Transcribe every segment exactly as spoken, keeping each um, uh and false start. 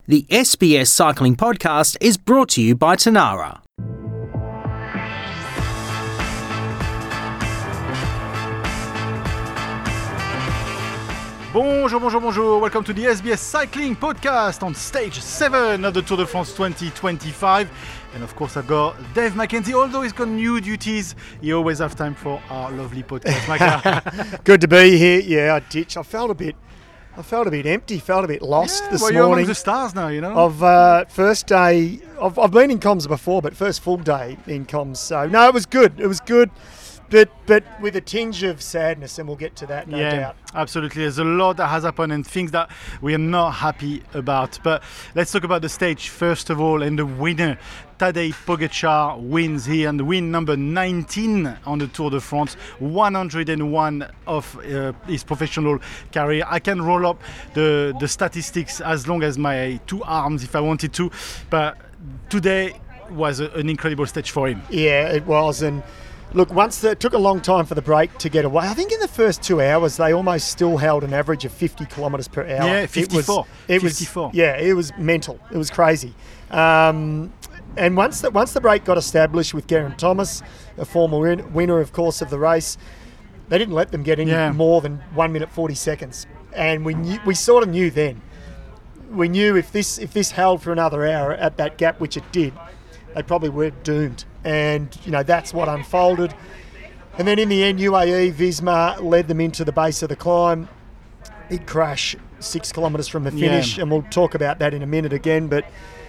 The S B S Cycling Podcast is brought to you by Tanara. Bonjour, bonjour, bonjour. Welcome to the S B S Cycling Podcast on stage seven of the Tour de France twenty twenty-five. And of course, I've got Dave McKenzie. Although he's got new duties, he always has time for our lovely podcast. Micah. Good to be here. Yeah, I ditched. I felt a bit, I felt a bit empty, felt a bit lost yeah, this well, you're morning. among the stars now, you know. Of uh, first day, I've, I've been in comms before, but first full day in comms. So no, it was good. It was good. But but with a tinge of sadness, and we'll get to that, no yeah, doubt. Absolutely. There's a lot that has happened and things that we are not happy about. But let's talk about the stage first of all, and the winner. Tadej Pogačar wins here, and win number nineteen on the Tour de France, one hundred and one of uh, his professional career. I can roll up the, the statistics as long as my two arms if I wanted to, but today was a, an incredible stage for him. Yeah, it was. And look, once the, it took a long time for the break to get away. I think in the first two hours they almost still held an average of fifty kilometres per hour. Yeah, fifty-four. It was, it fifty-four. Was, yeah, it was mental. It was crazy. Um, and once the, once the break got established with Geraint Thomas, a former win, winner, of course, of the race, they didn't let them get any yeah. more than one minute forty seconds. And we knew, we sort of knew then. We knew if this if this held for another hour at that gap, which it did, they probably were doomed. And, you know, that's what unfolded. And then in the end, U A E, Visma led them into the base of the climb. Big crash, six kilometres from the finish. Yeah. And we'll talk about that in a minute again. But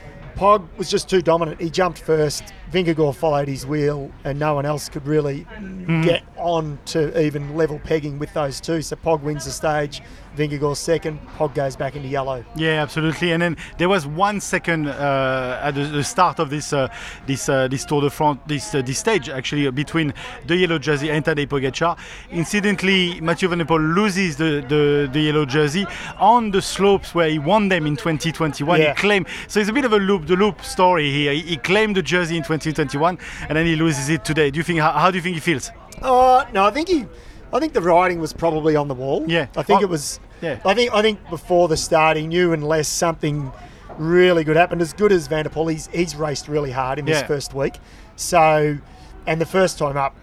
Pog was just too dominant. He jumped first. Vingegaard followed his wheel, and no one else could really mm. get on to even level pegging with those two. So Pog wins the stage. Vingegaard second, Pog goes back into yellow. Yeah, absolutely. And then there was one second uh, at the, the start of this uh, this uh, this Tour de France, this uh, this stage actually uh, between the yellow jersey and Tadej Pogačar. Incidentally, Mathieu Van der Poel loses the, the, the yellow jersey on the slopes where he won them in twenty twenty-one. Yeah. He claimed, so it's a bit of a loop the loop story here. He, he claimed the jersey in twenty twenty-one and then he loses it today. Do you think how, how do you think he feels? Oh no, I think he. I think the writing was probably on the wall. Yeah, I think oh, it was. Yeah. I think I think before the start he knew unless something really good happened. As good as Van der Poel, he's, he's raced really hard in this yeah. first week. So, and the first time up,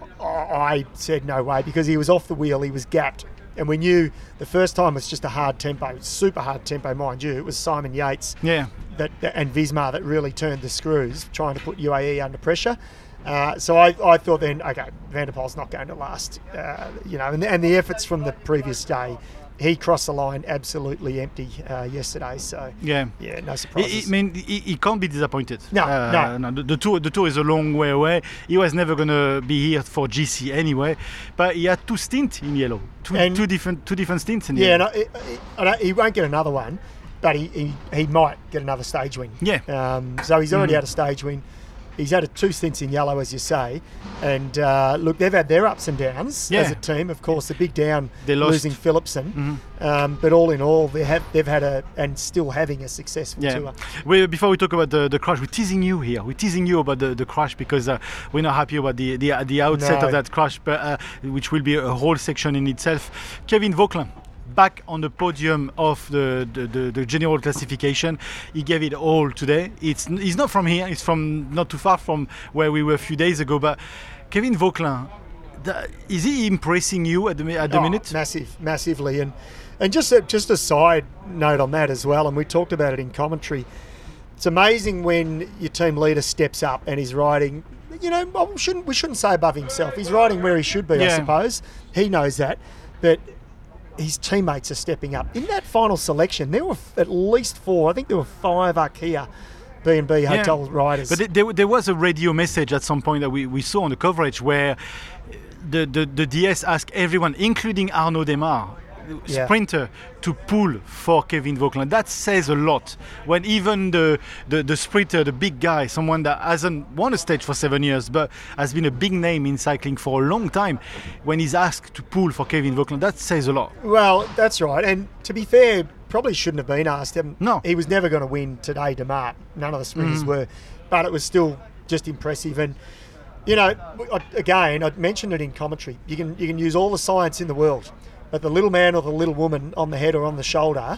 I said no way because he was off the wheel. He was gapped, and we knew the first time was just a hard tempo, super hard tempo, mind you. It was Simon Yates. Yeah. That and Visma that really turned the screws, trying to put U A E under pressure. Uh, so I, I thought then, okay, Van der Poel's not going to last, uh, you know, and, and the efforts from the previous day, he crossed the line absolutely empty uh, yesterday. So yeah, yeah, no surprises. I mean, he, he can't be disappointed. No, uh, no, no. The, the tour, the tour is a long way away. He was never gonna be here for G C anyway. But he had two stints in yellow, two, and two different, two different stints in yeah, yellow. Yeah, no, he, he won't get another one, but he, he, he might get another stage win. Yeah. Um, so he's already mm. had a stage win. He's had a two stints in yellow, as you say, and uh, look, they've had their ups and downs yeah. as a team. Of course, the big down they lost. losing Philipsen, mm-hmm. um, but all in all, they have they've had a and still having a successful yeah. tour. We, before we talk about the, the crash, we're teasing you here. We're teasing you about the, the crash because uh, we're not happy about the the, the outset no. of that crash, but uh, which will be a whole section in itself. Kevin Vauquelin, back on the podium of the, the, the, the general classification. He gave it all today. It's he's not from here. He's from not too far from where we were a few days ago. But Kevin Vauquelin, the, is he impressing you at the at the oh, minute? Massive, massively. And and just a, just a side note on that as well. And we talked about it in commentary. It's amazing when your team leader steps up and he's riding. You know, we shouldn't we shouldn't say above himself. He's riding where he should be. Yeah. I suppose he knows that, but his teammates are stepping up. In that final selection, there were at least four, I think there were five Arkea B and B yeah. hotel riders. But there, there was a radio message at some point that we, we saw on the coverage where the, the, the D S asked everyone, including Arnaud Démare, yeah. sprinter, to pull for Kevin Vauquelin. That says a lot. When even the, the, the sprinter, the big guy, someone that hasn't won a stage for seven years but has been a big name in cycling for a long time, when he's asked to pull for Kevin Vauquelin, that says a lot. Well, that's right. And to be fair, probably shouldn't have been asked. No. He was never going to win today, Démare. None of the sprinters mm. were. But it was still just impressive. And, you know, again, I mentioned it in commentary. You can you can use all the science in the world, but the little man or the little woman on the head or on the shoulder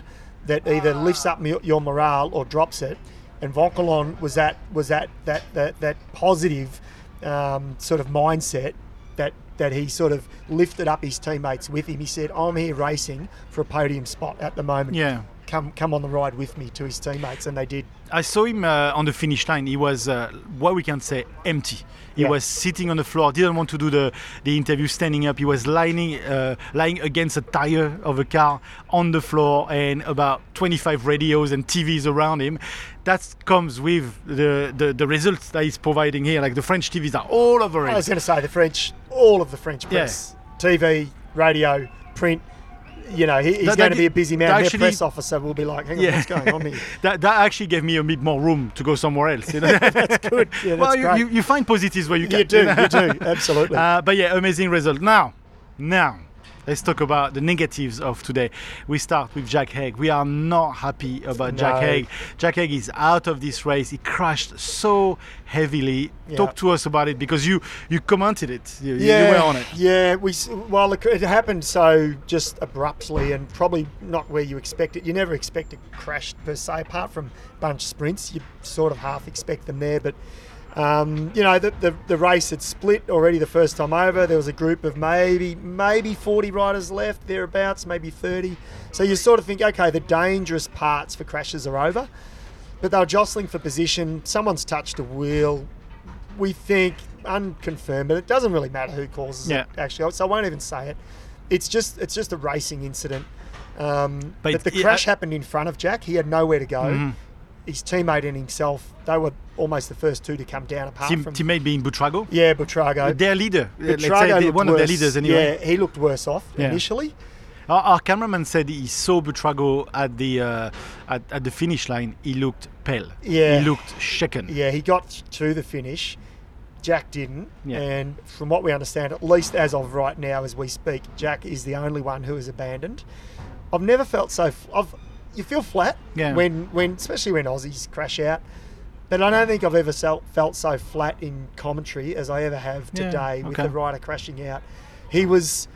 that either lifts up m- your morale or drops it. And Vonkelon was that was that that that, that positive um, sort of mindset that that he sort of lifted up his teammates with him. He said, "I'm here racing for a podium spot at the moment. Yeah. Come come on the ride with me," to his teammates, and they did. I saw him uh, on the finish line. He was, uh, what we can say, empty. He Yeah. was sitting on the floor, didn't want to do the, the interview standing up. He was lying, uh, lying against a tire of a car on the floor, and about twenty-five radios and T Vs around him. That comes with the, the, the results that he's providing here. Like the French T Vs are all over I it. was going to say the French, all of the French Yeah. press, T V, radio, print. You know, he, he's That- going that- to be a busy man. that Their actually- press officer will be like, "Hang on, what's going on here?" that that actually gave me a bit more room to go somewhere else. You know? That's good. Yeah, that's well, you, great. you, you find positives where you can. You do, you do, absolutely. Uh, but yeah, amazing result. Now, now, let's talk about the negatives of today. We start with Jack Haig. We are not happy about Jack No. Haig. Jack Haig is out of this race. He crashed so heavily. Yeah. Talk to us about it, because you you commented it. You, you yeah, were on it. yeah. We s- well, it it happened so just abruptly and probably not where you expect it. You never expect a crash per se, apart from bunch sprints. You sort of half expect them there, but. Um, you know, the, the the race had split already the first time over. There was a group of maybe maybe forty riders left, thereabouts, maybe thirty. So you sort of think, okay, the dangerous parts for crashes are over. But they were jostling for position. Someone's touched a wheel. We think, unconfirmed, but it doesn't really matter who causes Yeah. it, actually. So I won't even say it. It's just it's just a racing incident. Um, But but the it- crash I- happened in front of Jack. He had nowhere to go. Mhm. His teammate and himself, they were almost the first two to come down apart Team, from... teammate being Butrago. Yeah, Butrago. Their leader. Uh, Let's say Butrago they- looked one of their worse. leaders anyway. Yeah, he looked worse off Yeah. initially. Our, our cameraman said he saw Butrago at the uh, at, at the finish line. He looked pale. Yeah. He looked shaken. Yeah, he got to the finish. Jack didn't. Yeah. And from what we understand, at least as of right now as we speak, Jack is the only one who is abandoned. I've never felt so... F- I've, you feel flat Yeah. when, when, especially when Aussies crash out. But I don't think I've ever felt, felt so flat in commentary as I ever have Yeah, today with okay. the rider crashing out. He was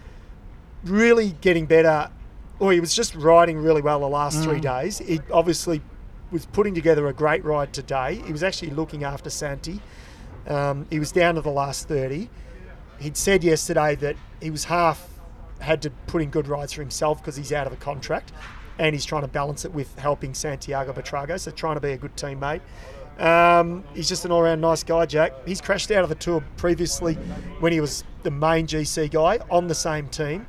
really getting better, or he was just riding really well the last three Mm. days. He obviously was putting together a great ride today. He was actually looking after Santi. Um, he was down to the last thirty. He'd said yesterday that he was half had to put in good rides for himself because he's out of a contract, and he's trying to balance it with helping Santiago Butrago, so trying to be a good teammate. Um, he's just an all-round nice guy, Jack. He's crashed out of the Tour previously when he was the main G C guy on the same team.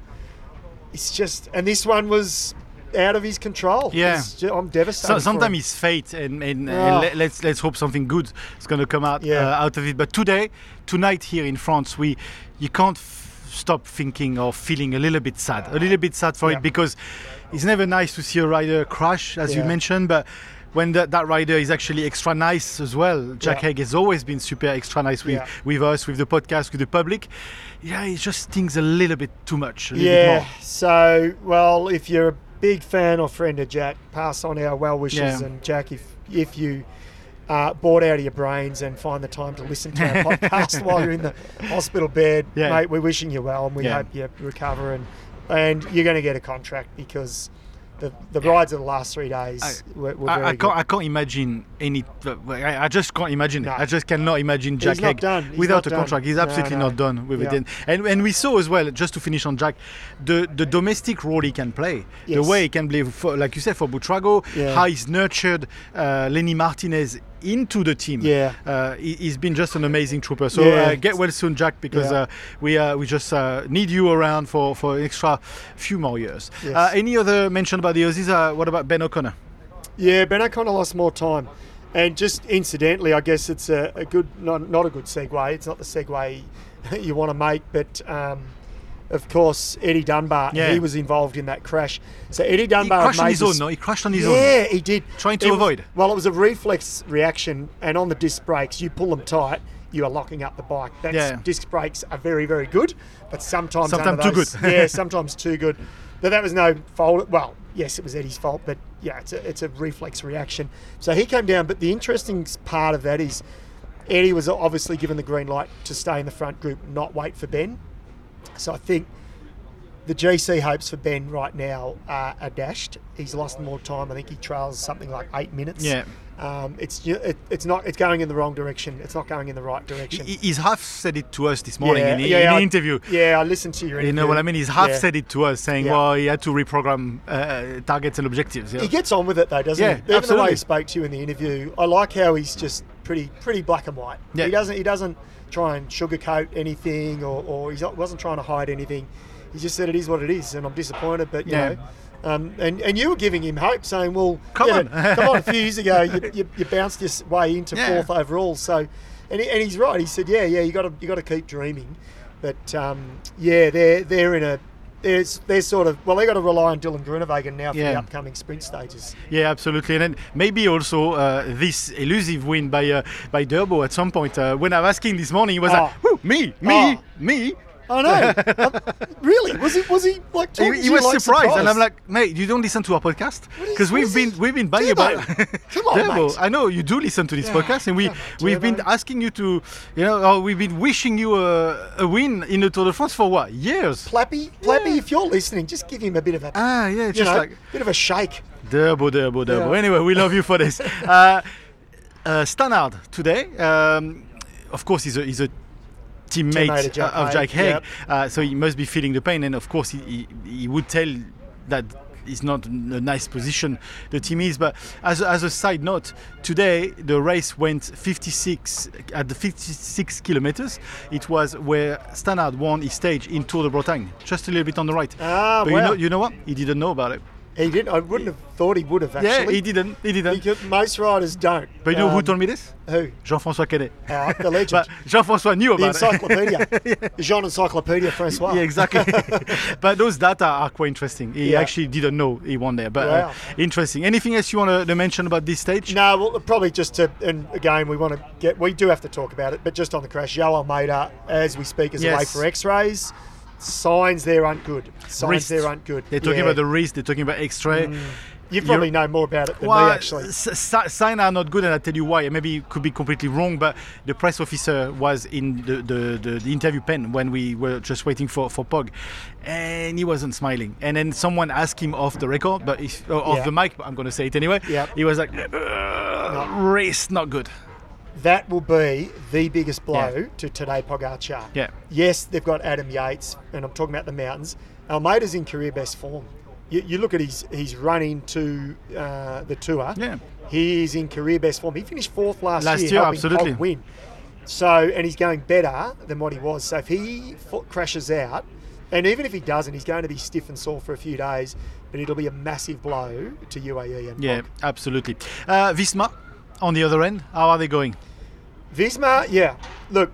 It's just, and this one was out of his control. Yeah. It's ju- I'm devastated. So, for sometimes him. it's fate, and, and, Oh. and let, let's let's hope something good is going to come out Yeah. uh, out of it. But today, tonight here in France, we you can't f- stop thinking or feeling a little bit sad, a little bit sad for Yeah. it, because it's never nice to see a rider crash, as you Yeah. mentioned, but. When that, that rider is actually extra nice as well. Jack Yeah. Haig has always been super extra nice with, Yeah. with us, with the podcast, with the public. Yeah, it just stings a little bit too much. A little bit Yeah. more. So, well, if you're a big fan or friend of Jack, pass on our well wishes. Yeah. And Jack, if if you uh, bored out of your brains and find the time to listen to our podcast while you're in the hospital bed, Yeah. mate, we're wishing you well, and we Yeah. hope you recover, and and you're going to get a contract, because the the rides of the last three days I- were, were very I, I good. can't. I can't imagine any. I, I just can't imagine No. it. I just cannot imagine Jack He's not Haig done. He's without not a done. contract. He's No, absolutely no. not done with Yeah. it. And and we saw as well, just to finish on Jack, the the domestic role he can play, the Yes. way he can play, for, like you said, for Butrago, Yeah. how he's nurtured uh, Lenny Martinez into the team. Yeah. uh, he, he's been just an amazing trooper. So Yeah. uh, get well soon, Jack, because Yeah. uh, we uh, we just uh, need you around for for an extra few more years. Yes. Uh, any other mention about the Aussies? Uh, what about Ben O'Connor? Yeah, Ben O'Connor lost more time. And just incidentally, I guess it's a, a good, not, not a good segue. It's not the segue you want to make, but um, of course, Eddie Dunbar, Yeah. he was involved in that crash. So Eddie He Dunbar crashed on made his own, this- no? He crashed on his own. Yeah, he did. Trying to It was- avoid. Well, it was a reflex reaction, and on the disc brakes, you pull them tight, you are locking up the bike. That's, Yeah. Disc brakes are very, very good, but sometimes Sometimes under too those- good. yeah, sometimes too good. But that was no fault. Well, yes, it was Eddie's fault, but yeah, it's a, it's a reflex reaction. So he came down, but the interesting part of that is Eddie was obviously given the green light to stay in the front group, not wait for Ben. So I think the G C hopes for Ben right now uh, are dashed. He's lost more time. I think he trails something like eight minutes. Yeah. Um, it's it, it's not it's going in the wrong direction. It's not going in the right direction. He- He's half said it to us this morning Yeah, in, the- yeah, in the I- interview. Yeah, I listened to your You interview. know what I mean? He's half Yeah. said it to us, saying, Yeah. well, he had to reprogram uh, targets and objectives. Yeah. He gets on with it though, doesn't Yeah, he? Even the absolutely. way he spoke to you in the interview, I like how he's just pretty pretty black and white. Yeah. He doesn't he doesn't try and sugarcoat anything, or, or he wasn't trying to hide anything. He just said it is what it is, and I'm disappointed. But you Yeah. know, um, and and you were giving him hope, saying, "Well, Come yeah, on. but come on." A few years ago, you, you, you bounced your way into Yeah. fourth overall. So, and, he, and he's right. He said, "Yeah, yeah, you got to you got to keep dreaming." But um, yeah, they're they're in a. There's, they're sort of well. They got to rely on Dylan Groenewegen now for Yeah. the upcoming sprint stages. Yeah, absolutely. And then maybe also uh, this elusive win by uh, by Durbo at some point. Uh, when I was asking this morning, he was Oh. like, Woo, me, me, Oh. me. I know. Um, really? Was he? Was he like? He, Talking he to you was like surprised, and I'm surprised? like, mate, you don't listen to our podcast is- because what we've is been he- we've been banging about. Turbo. Come on, Turbo. mate. I know you do listen to this podcast, and we yeah, we've been Turbo. asking you to, you know, or we've been wishing you a, a win in the Tour de France for what years? Plappy, Plappy, Yeah. if you're listening, just give him a bit of a, Ah, yeah, you just know, like bit of a shake. Durbo, Durbo, Durbo. Yeah. Anyway, we love you for this. uh, uh, Stannard today, um, of course, he's a he's a teammate Teammate of Jack uh, of Haig, Jack Haig, yep. uh, so he must be feeling the pain, and of course, he, he, he would tell that it's not a nice position the team is. But as a, as a side note, today the race went fifty-six at the fifty-six kilometers. It was where Stannard won his stage in Tour de Bretagne, just a little bit on the right. Ah, but wow. you know, you know what? He didn't know about it. He didn't. I wouldn't have thought he would have Yeah, actually. he didn't. He didn't. Because most riders don't. But you know who Um, told me this? Who? Jean-François Cadet. Oh, the legend. But Jean-François knew The about it. encyclopedia. Jean Encyclopedia Francois. Yeah, exactly. But those data are quite interesting. He Yeah. actually didn't know he won there. But uh, Wow. interesting. Anything else you want to mention about this stage? No, well, probably just to, and again, we want to get, we do have to talk about it, but just on the crash, Joe Almeida, as we speak, is Yes. away for x-rays. Signs there aren't good. Signs Wrist. there aren't good. They're talking Yeah. about the wrist. They're talking about X-ray. You probably You're- know more about it than Well, me, actually. s- s- signs are not good, and I'll tell you why. Maybe it could be completely wrong, but the press officer was in the, the, the, the interview pen when we were just waiting for, for Pog, and he wasn't smiling. And then someone asked him off the record, but if, uh, off Yeah. the mic, but I'm going to say it anyway. Yep. He was like, "Uh, wrist, not good. That will be the biggest blow Yeah. to Tadej Pogacar. Yeah. Yes, they've got Adam Yates, and I'm talking about the mountains. Almeida's in career best form. You, you look at his his run into uh, the tour. Yeah. He is in career best form. He finished fourth last, Last year, year, helping absolutely. Pog win. So, and he's going better than what he was. So if he f- crashes out, and even if he doesn't, he's going to be stiff and sore for a few days. But it'll be a massive blow to U A E and Yeah, Pog. absolutely. Uh, Visma, on the other end, how are they going? Visma, yeah. Look,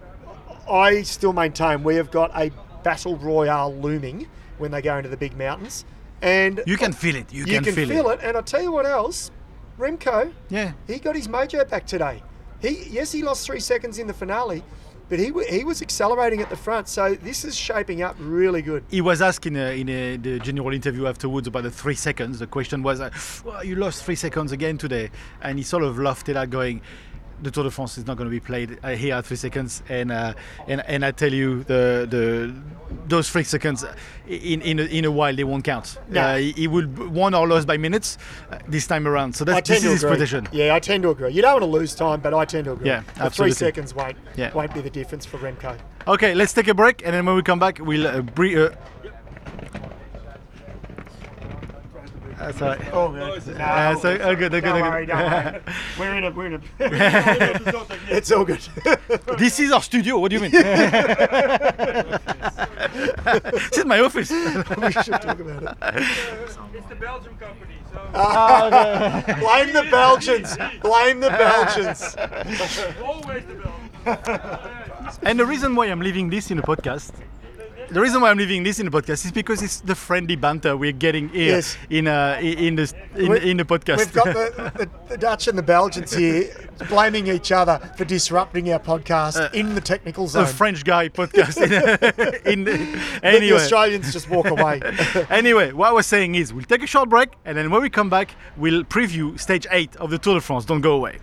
I still maintain we have got a battle royale looming when they go into the big mountains, and You can feel it. You, you can, feel, feel it. And I tell you what else, Remco, Yeah. he got his mojo back today. He yes, he lost three seconds in the finale, but he wa- he was accelerating at the front. So this is shaping up really good. He was asked in, a, in a, the general interview afterwards about the three seconds. The question was, uh, well, you lost three seconds again today. And he sort of laughed it out going, the Tour de France is not going to be played uh, here at three seconds. And uh, and and I tell you, the the those three seconds, uh, in in a, in a while, they won't count. No. Uh, he, he will won or lost by minutes uh, this time around. So I that's, tend this to is his agree. prediction. Yeah, I tend to agree. You don't want to lose time, but I tend to agree. Yeah, the absolutely. Three seconds won't Yeah. won't be the difference for Remco. Okay, let's take a break. And then when we come back, we'll uh, bre- uh, That's all right. Oh, man. Uh, so, oh, good, oh, good, Don't oh, worry, good. don't worry. We're in a, we're in a. It's all good. This is our studio. What do you mean? This is my office. we should talk about it. It's the Belgium company, so Blame the Belgians. Blame the Belgians. always the Belgians. And the reason why I'm leaving this in the podcast, the reason why I'm leaving this in the podcast is because it's the friendly banter we're getting here Yes. in uh, in the in, We- in the podcast. We've got the, the, the Dutch and the Belgians here blaming each other for disrupting our podcast in the technical zone. a French guy podcast. in the, The- The anyway, Australians just walk away. anyway, what I was saying is we'll take a short break, and then when we come back, we'll preview stage eight of the Tour de France. Don't go away.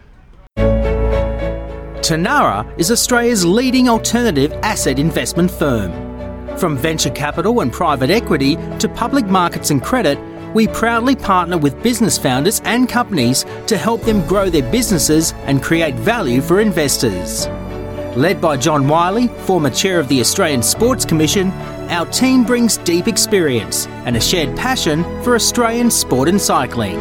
Tanara is Australia's leading alternative asset investment firm. From venture capital and private equity to public markets and credit, we proudly partner with business founders and companies to help them grow their businesses and create value for investors. Led by John Wiley, former chair of the Australian Sports Commission, our team brings deep experience and a shared passion for Australian sport and cycling.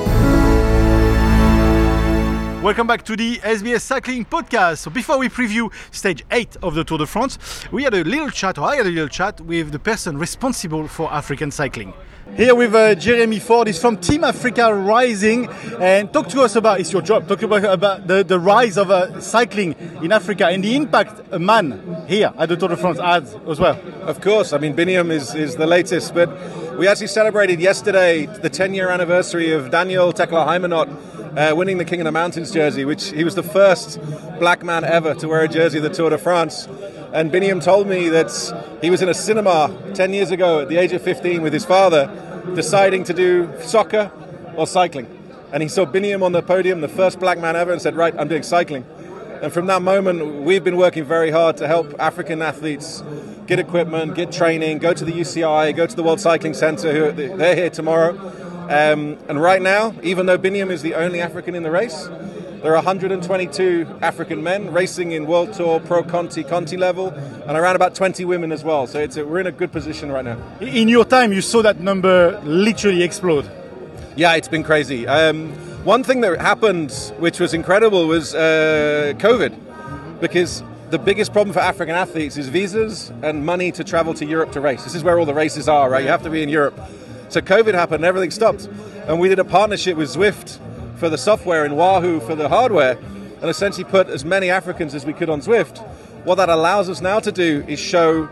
Welcome back to the S B S Cycling Podcast. So before we preview stage eight of the Tour de France, we had a little chat, or I had a little chat with the person responsible for African cycling. Here with uh, Jeremy Ford, he's from Team Africa Rising, and talk to us about, it's your job, talk about, about the, the rise of uh, cycling in Africa and the impact a man here at the Tour de France has as well. Of course, I mean Biniam is, is the latest, but we actually celebrated yesterday the ten year anniversary of Daniel Tekla Heimanot uh, winning the King of the Mountains jersey, which he was the first black man ever to wear a jersey of the Tour de France. And Biniam told me that he was in a cinema ten years ago at the age of fifteen with his father, deciding to do soccer or cycling. And he saw Biniam on the podium, the first black man ever, and said, right, I'm doing cycling. And from that moment, we've been working very hard to help African athletes get equipment, get training, go to the U C I, go to the World Cycling Centre, who they're here tomorrow. Um, and right now, even though Biniam is the only African in the race, there are one hundred twenty-two African men racing in World Tour, Pro Conti, Conti level, and around about twenty women as well. So it's a, we're in a good position right now. In your time, you saw that number literally explode. Yeah, it's been crazy. Um, one thing that happened, which was incredible, was uh, COVID, because the biggest problem for African athletes is visas and money to travel to Europe to race. This is where all the races are, right? You have to be in Europe. So COVID happened and everything stopped. And we did a partnership with Zwift for the software and Wahoo for the hardware, and essentially put as many Africans as we could on Zwift. What that allows us now to do is show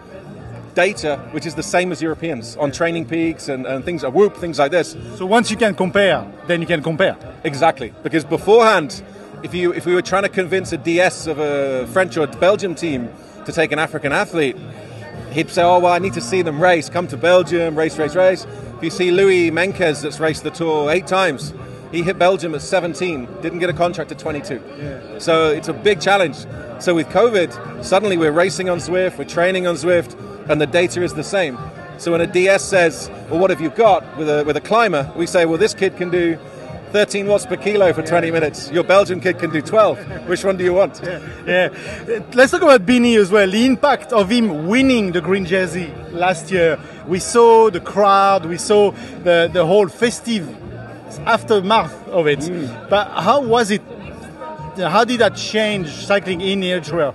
data which is the same as Europeans on training peaks and, and things, a Whoop, things like this. So once you can compare, then you can compare. Exactly, because beforehand, if you if we were trying to convince a D S of a French or Belgian team to take an African athlete, he'd say, oh, well, I need to see them race, come to Belgium, race, race, race. If you see Louis Menkes that's raced the Tour eight times, he hit Belgium at seventeen, didn't get a contract at twenty-two. Yeah. So it's a big challenge. So with COVID, suddenly we're racing on Zwift, we're training on Zwift, and the data is the same. So when a D S says, well, what have you got with a with a climber? We say, well, this kid can do thirteen watts per kilo for twenty minutes. Your Belgian kid can do twelve. Which one do you want? Yeah. yeah. Let's talk about Bini as well. The impact of him winning the green jersey last year. We saw the crowd, we saw the, the whole festive aftermath of it. Mm. But how was it? How did that change cycling in Eritrea?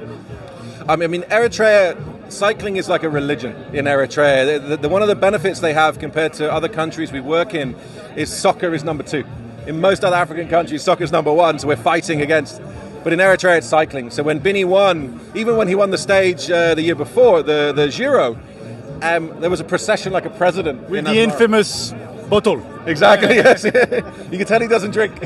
I mean, Eritrea, cycling is like a religion in Eritrea. The, the, the, one of the benefits they have compared to other countries we work in is soccer is number two. In most other African countries, soccer is number one, so we're fighting against. But in Eritrea, it's cycling. So when Bini won, even when he won the stage uh, the year before, the, the Giro, um, there was a procession like a president. With in the infamous bottle. Exactly, yes. You can tell he doesn't drink.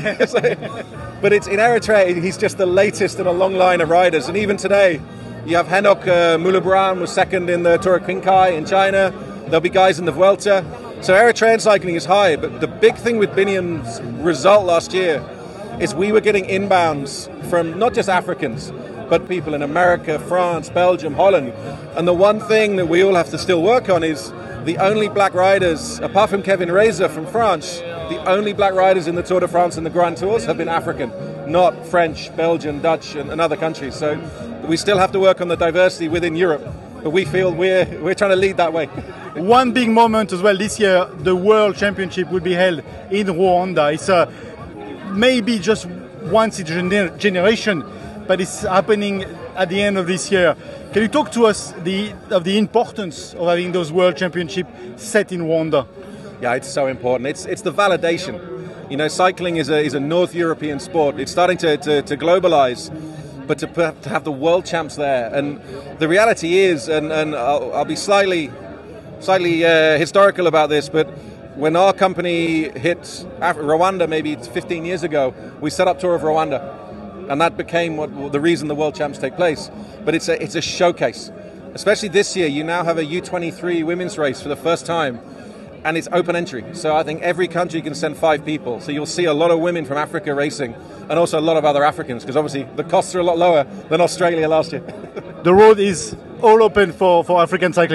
But it's in Eritrea, he's just the latest in a long line of riders. And even today, you have Henok uh, Mulabran was second in the Tour of Qinghai in China. There'll be guys in the Vuelta. So Eritrean cycling is high. But the big thing with Biniam's result last year is we were getting inbounds from not just Africans, but people in America, France, Belgium, Holland. And the one thing that we all have to still work on is the only black riders, apart from Kevin Reza from France, the only black riders in the Tour de France and the Grand Tours have been African, not French, Belgian, Dutch, and, and other countries. So we still have to work on the diversity within Europe, but we feel we're we're trying to lead that way. One big moment as well this year, the World Championship will be held in Rwanda. It's a, maybe just once in a gener- generation, but it's happening at the end of this year. Can you talk to us the, of the importance of having those World Championships set in Rwanda? Yeah, it's so important. It's it's the validation. You know, cycling is a is a North European sport. It's starting to, to, to globalize, but to, to have the world champs there. And the reality is, and, and I'll, I'll be slightly slightly uh, historical about this, but when our company hit Af- Rwanda maybe fifteen years ago, we set up Tour of Rwanda. And that became what the reason the World Champs take place. But it's a it's a showcase. Especially this year, you now have a U twenty-three women's race for the first time. And it's open entry. So I think every country can send five people. So you'll see a lot of women from Africa racing, and also a lot of other Africans, because obviously the costs are a lot lower than Australia last year. The road is all open for, for African cycling.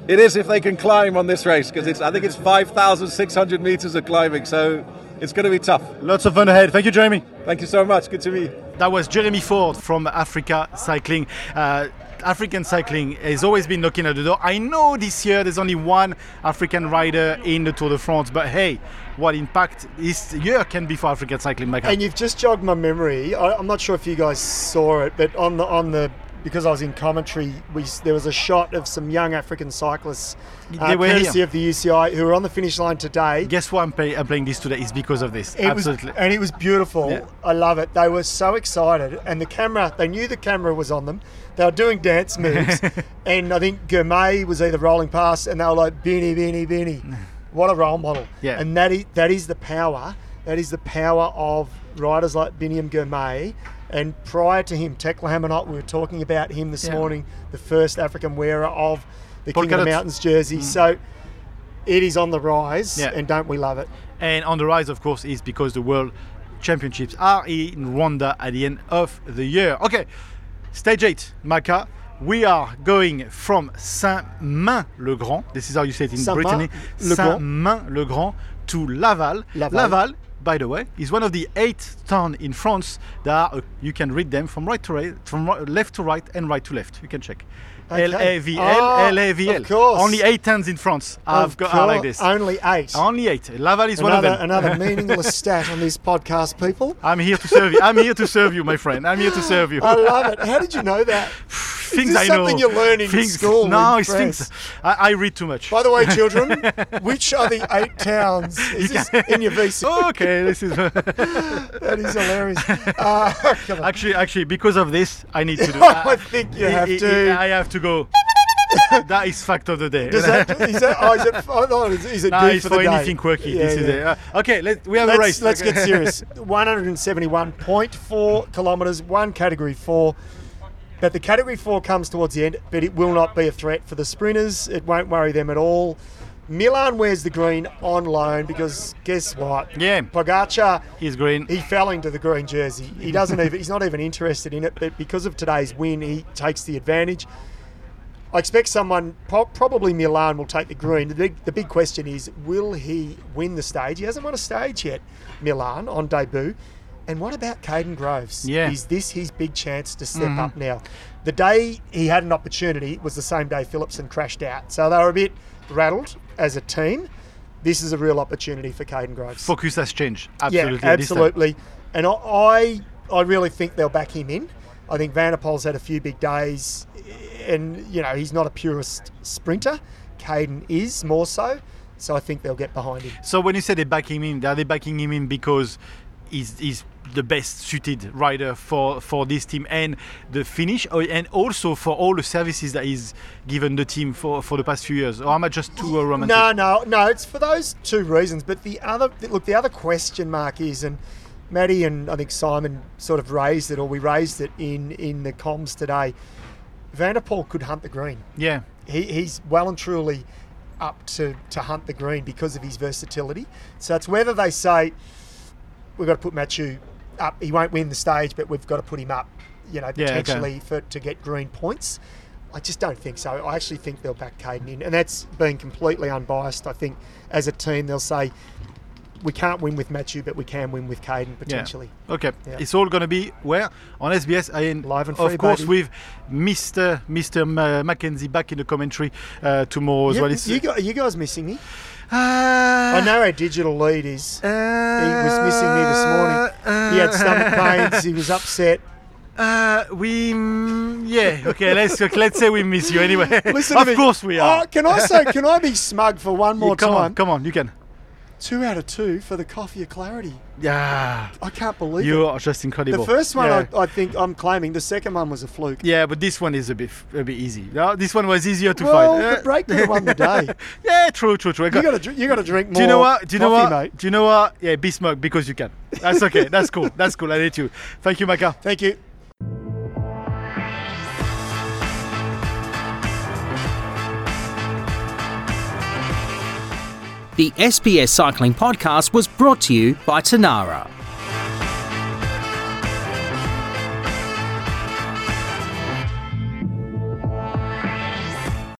It is if they can climb on this race, because it's I think it's five thousand six hundred meters of climbing, so it's going to be tough. Lots of fun ahead. Thank you, Jeremy. Thank you so much. Good to meet you. That was Jeremy Ford from Africa Cycling. Uh, African cycling has always been knocking at the door. I know this year there's only one African rider in the Tour de France, but hey, what impact this year can be for African cycling, Micah. And you've just jogged my memory. I, I'm not sure if you guys saw it, but on the on the because I was in commentary, we, there was a shot of some young African cyclists, uh, They were courtesy here. of the U C I, who were on the finish line today. Guess why I'm, play, I'm playing this today is because of this. It Absolutely. was, and it was beautiful. Yeah. I love it. They were so excited, and the camera, they knew the camera was on them. They were doing dance moves, and I think Gourmet was either rolling past, and they were like, Bini, Bini, Bini. What a role model. Yeah. And that is, that is the power, that is the power of riders like Biniam Gourmet. And prior to him, Tekla Hamanot, we were talking about him this Yeah. morning, the first African wearer of the King Polka of the dot. Mountains jersey. Mm. So it is on the rise, Yeah. and don't we love it? And on the rise, of course, is because the World Championships are in Rwanda at the end of the year. Okay, stage eight, Maka. We are going from Saint-Main-le-Grand. This is how you say it in Brittany. Saint-Main-le-Grand. Saint-Main-le-Grand to Laval. Laval. Laval, by the way, is one of the eight towns in France that are, uh, you can read them from right to right, from right, left to right, and right to left. You can check. Okay. L A V L, Ah, L A V L. of course. Only eight towns in France have Of got are like course, this. Only eight. Only eight. Laval is one of Another, them. another meaningless stat on this podcast, people. I'm here to serve you. I'm here to serve you, my friend. I'm here to serve you. I love it. How did you know that? Things Is this I know. something you learn in things, school No, in it's France? things. I, I read too much. By the way, children, which are the eight towns? Is this in your V C? Okay, this is That is hilarious. Uh, come on. actually actually because of this I need to do. I think you have I- I- to. I have to go. That is fact of the day. Does that, is that, oh, is it, oh, no, is, is it No, good it's for for the day? anything quirky. Yeah, this is yeah. it. Uh, okay, let, we have Let's, a race. let's Okay. get serious. one hundred seventy-one point four kilometres, one category four. But the category four comes towards the end, but it will not be a threat for the sprinters. It won't worry them at all. Milan wears the green on loan because guess what? Yeah. Pogacar, He's green. he fell into the green jersey. He doesn't even. He's not even interested in it. But because of today's win, he takes the advantage. I expect someone, pro- probably Milan, will take the green. The big, the big question is, will he win the stage? He hasn't won a stage yet, Milan, on debut. And what about Caden Groves? Yeah. Is this his big chance to step up now? The day he had an opportunity was the same day Philipsen crashed out. So they were a bit rattled as a team. This is a real opportunity for Caden Groves. Focus has changed. Absolutely. Yeah, this time. absolutely. And I, I, I really think they'll back him in. I think Van der Poel's had a few big days, and you know he's not a purist sprinter. Caden is more so, so I think they'll get behind him. So when you say they back him in, are they backing him in because he's, he's the best suited rider for, for this team and the finish, or, and also for all the services that he's given the team for, for the past few years? Or am I just too uh, romantic? No, no, no. It's for those two reasons. But the other look, the other question mark is, and Maddie and I think Simon sort of raised it, or we raised it in, in the comms today. Van der Poel could hunt the green. Yeah. He, he's well and truly up to, to hunt the green because of his versatility. So it's whether they say we've got to put Mathieu up. He won't win the stage, but we've got to put him up, you know, Yeah, okay. potentially for to get green points. I just don't think so. I actually think they'll back Caden in, and that's being completely unbiased. I think as a team they'll say we can't win with Mathieu, but we can win with Caden potentially. Yeah. Okay. Yeah. It's all going to be where? On S B S. And Live and of free, course, baby. with Mister Mister M- Mackenzie back in the commentary uh, tomorrow as Yeah, well. It's, you, guys, you guys missing me? uh, I know our digital lead is. Uh, He was missing me this morning. He had stomach pains. He was upset. Uh, we mm, yeah okay let's let's say we miss you anyway. Listen of to me. course we are. Oh, can I say? Can I be smug for one more Yeah, come time? on, come on, you can. Two out of two for the Coffee of Clarity. Yeah, I can't believe you it. are just incredible. The first one, yeah. I, I think I'm claiming. The second one was a fluke. Yeah, but this one is a bit a bit easy. No, this one was easier to Well, find. the break could have won the day. Yeah, true, true, true. I You got- got to you got to drink more. Do you know what? Do you know coffee, what? mate. Do you know what? Yeah, be smug because you can. That's okay. That's cool. That's cool. I let you. Thank you, Maka. Thank you. The S B S Cycling Podcast was brought to you by Tanara.